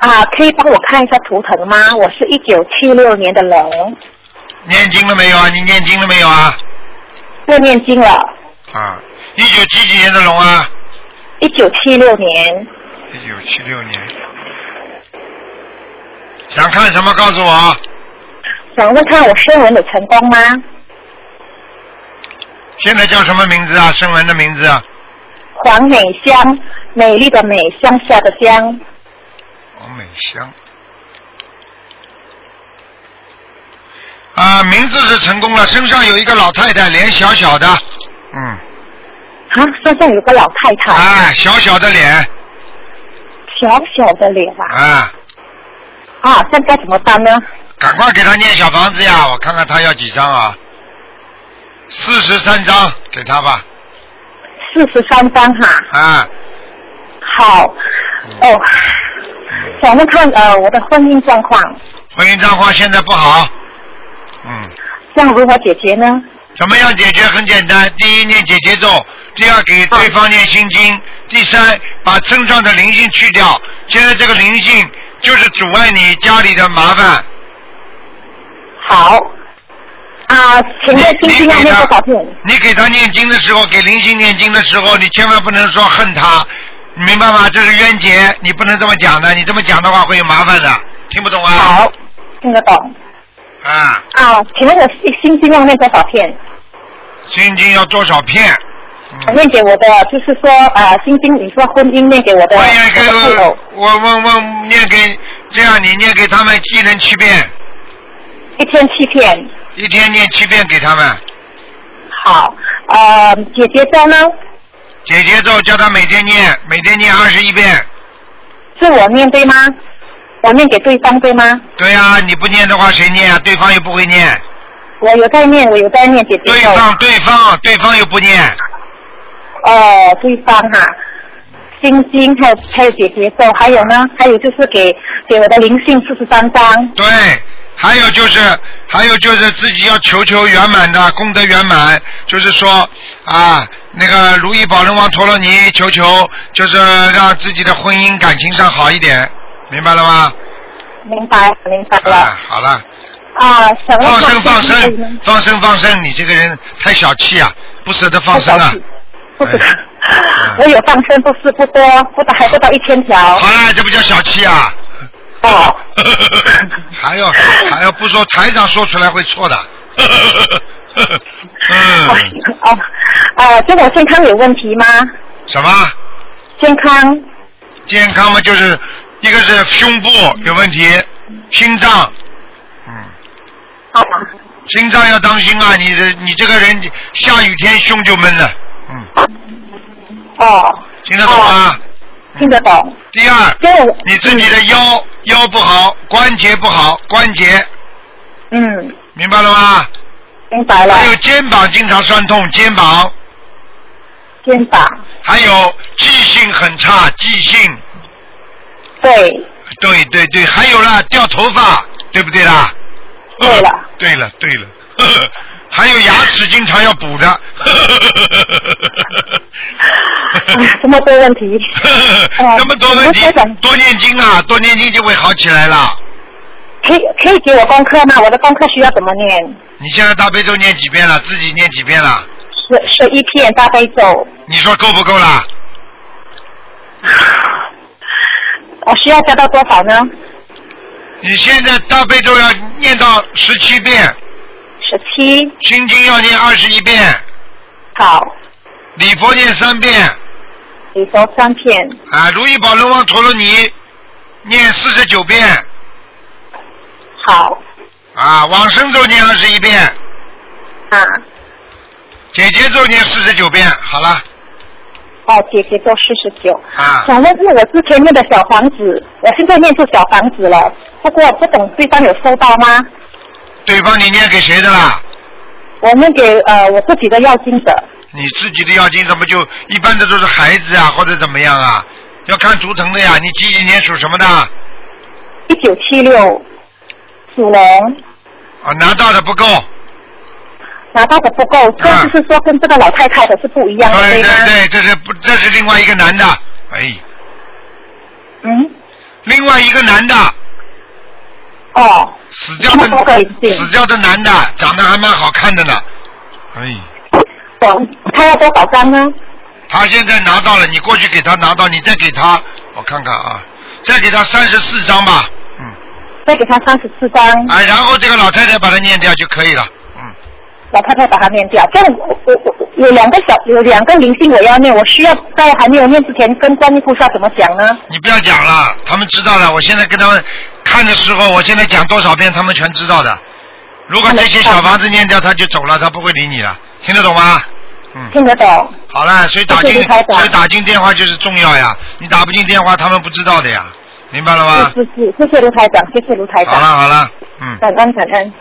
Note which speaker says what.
Speaker 1: 可以帮我看一下图腾吗？我是1976年的龙。
Speaker 2: 念经了没有啊？你念经了没有啊？
Speaker 1: 又念经了。
Speaker 2: 19几年的龙啊
Speaker 1: ？1976年。
Speaker 2: 1976年。想看什么？告诉我。
Speaker 1: 想问看我声纹有成功吗？
Speaker 2: 现在叫什么名字啊？声纹的名字啊？
Speaker 1: 黄美香，美丽的美，乡下的乡。
Speaker 2: 黄美香。名字是成功了，身上有一个老太太，脸小小的。
Speaker 1: 身上有个老太太。
Speaker 2: 小小的脸。
Speaker 1: 小小的脸啊。现在怎么办呢？
Speaker 2: 赶快给他念小房子呀！我看看他要几张啊？43张，给他吧。
Speaker 1: 43张哈。好。想问看我的婚姻状况。
Speaker 2: 婚姻状况现在不好。
Speaker 1: 这样如何解决呢？
Speaker 2: 怎么样解决？很简单，第一念解结咒，第二给对方念心经，第三把身上的灵性去掉。现在这个灵性就是阻碍你家里的麻烦。
Speaker 1: 好。请问心经要念多少遍？
Speaker 2: 你给他念经的时候，给灵性念经的时候，你千万不能说恨他，你明白吗？这是冤结，你不能这么讲的，你这么讲的话会有麻烦的，听不懂啊？
Speaker 1: 好，听得懂。请问我心经要念多少片？
Speaker 2: 心经要多少片？
Speaker 1: 念给我的，就是说心经，你说婚姻念给我的。
Speaker 2: 我念给这样，你念给他们1人7遍。
Speaker 1: 1天7片。
Speaker 2: 1天念7遍给他们。
Speaker 1: 好，解结咒呢？
Speaker 2: 解结咒叫他每天念21遍。
Speaker 1: 是我念对吗？我念给对方对吗？
Speaker 2: 对啊，你不念的话谁念啊？对方又不会念。
Speaker 1: 我有在念姐姐咒。
Speaker 2: 对方又不念。
Speaker 1: 对方心经还有姐姐咒，还有呢？还有就是给我的灵性43张。
Speaker 2: 对，还有就是自己要求圆满的功德圆满，就是说那个如意宝轮王陀罗尼求就是让自己的婚姻感情上好一点。明白了吗？
Speaker 1: 明白了。
Speaker 2: 好了。
Speaker 1: 想问
Speaker 2: 放生，你这个人太小气啊，不舍得放生啊。
Speaker 1: 不舍得。我有放生，不多，还不到1000条。
Speaker 2: 好了，这不叫小气啊。还要不说，台长说出来会错的。
Speaker 1: 这我健康有问题吗？
Speaker 2: 什么？健康嘛，就是一个是胸部有问题，心脏，心脏要当心啊！你这个人下雨天胸就闷了，听得懂吗？
Speaker 1: 听得懂。
Speaker 2: 第二，你自己的腰不好，关节不好，明白了吗？
Speaker 1: 明白了。
Speaker 2: 还有肩膀经常酸痛，肩膀，还有记性很差，对，还有了掉头发，对不对啦？对了，还有牙齿经常要补的。
Speaker 1: 这么多问题。
Speaker 2: 这么多问题，多念经啊，多念经就会好起来了。
Speaker 1: 可以给我功课吗？我的功课需要怎么念？
Speaker 2: 你现在大悲咒念几遍了？自己念几遍了
Speaker 1: ？11遍大悲咒。你
Speaker 2: 说够不够啦？
Speaker 1: 我需要加到多少呢？
Speaker 2: 你现在大悲咒要念到17遍。
Speaker 1: 17。
Speaker 2: 心经要念21遍。
Speaker 1: 好。
Speaker 2: 礼佛念3遍。
Speaker 1: 礼佛3遍。
Speaker 2: 如意宝轮王陀罗尼念49遍。
Speaker 1: 好。
Speaker 2: 往生咒念21遍。解结咒念49遍。好了。
Speaker 1: 姐姐咒49。想问是我之前念的小房子，我现在念出小房子了，不过不懂对方有收到吗？
Speaker 2: 对方你念给谁的啦？
Speaker 1: 我念给我自己的要经者。
Speaker 2: 你自己的要经怎么就一般的都是孩子啊，或者怎么样啊？要看图腾的呀。你几年属什么的
Speaker 1: ？1976属龙。
Speaker 2: 拿到的不够。
Speaker 1: 这就是说跟这个老太太的是不一样的，对吗？
Speaker 2: 对，这是另外一个男的。 另外一个男的。
Speaker 1: 哦。
Speaker 2: 死掉的男的，长得还蛮好看的呢。哎。
Speaker 1: 他要多少张呢？
Speaker 2: 他现在拿到了，你过去给他拿到，你再给他，我看看啊，再给他34张吧。
Speaker 1: 再给他34张。
Speaker 2: 啊，然后这个老太太把它念掉就可以了。
Speaker 1: 老太太把它念掉，这样我有两个灵性我要念，我需要在还没有念之前跟观音菩萨怎么讲呢？
Speaker 2: 你不要讲了，他们知道了。我现在跟他们看的时候，我现在讲多少遍，他们全知道的。如果这些小房子念掉，他就走了，他不会理你了，听得懂吗？
Speaker 1: 听得懂。
Speaker 2: 好了，所以打进电话就是重要呀，你打不进电话，他们不知道的呀，明白了吗？
Speaker 1: 是，谢谢卢台长，谢谢卢台长。
Speaker 2: 好了，
Speaker 1: 感恩。